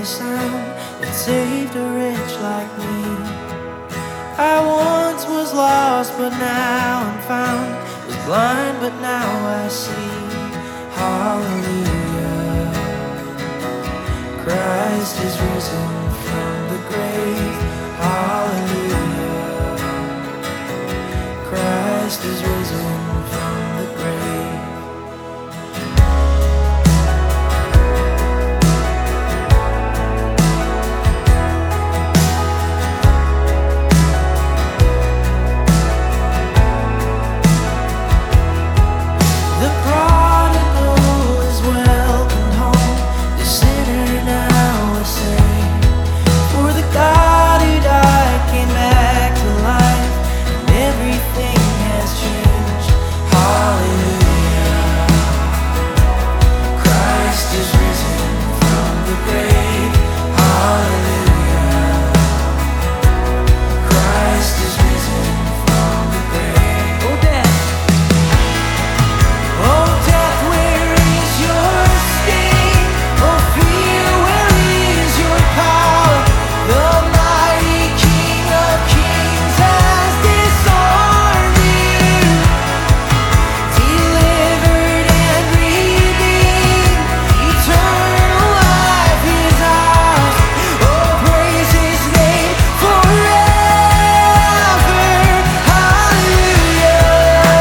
the sound that saved a wretch like me. I once was lost, but now I'm found. Was blind, but now I see. Hallelujah. Christ is risen from the grave. Hallelujah. Christ is risen from the grave. The prodigal is welcomed home, the sinner now is saved. For the God who died came back to life, and everything has changed. Hallelujah. Christ is risen from the grave. Hallelujah. Christ is risen from the grave. Oh, death. Oh, death, where is your sting? Oh, fear, where is your power? The mighty King of Kings has disarmed you, delivered and redeemed. Eternal life is ours. Oh, praise His name forever. Hallelujah.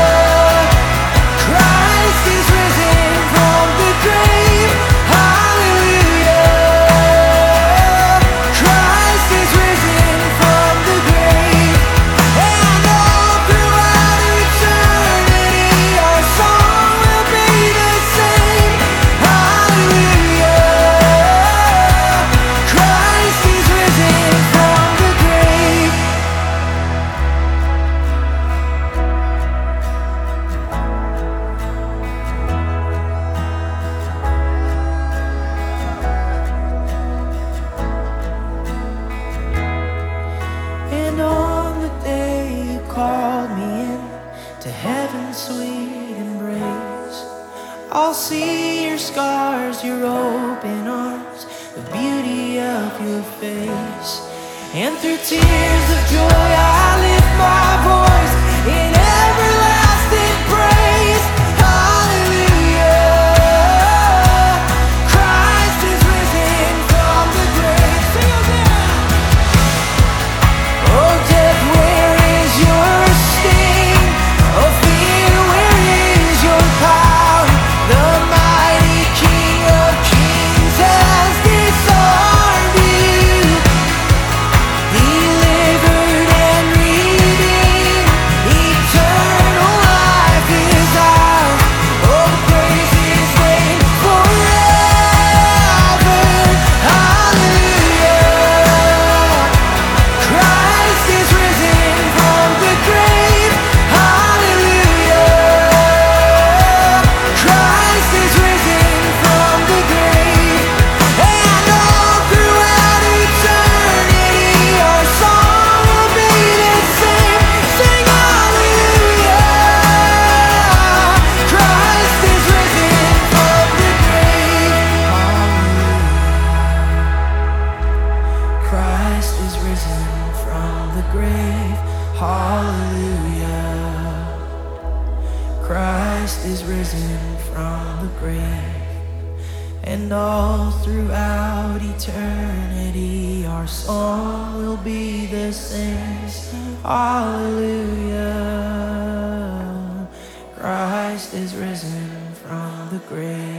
Christ is risen from the grave. Hallelujah. Christ is risen from the grave. And all throughout eternity our song will be the same. Hallelujah. Christ is risen from the grave. And on the day you called me in to heaven's sweet embrace, I'll see your scars, your open arms, the beauty of your face. And through tears of joy I lift my voice in everlasting praise. Hallelujah. Christ is risen from the grave. Sing it again. Oh, death, where is your sting? Oh, fear, where is your power? The mighty King of Kings has disarmed you, delivered and redeemed. Eternal life is ours. Oh, praise His name forever. Hallelujah. Christ is risen from the grave. Hallelujah. Christ is risen from the grave. And all throughout eternity our song will be the same. Sing hallelujah. Christ is risen from the grave. Hallelujah. Christ is risen from the grave. Hallelujah. Christ is risen from the grave. And all throughout eternity our song will be the same. Hallelujah. Christ is risen from the grave.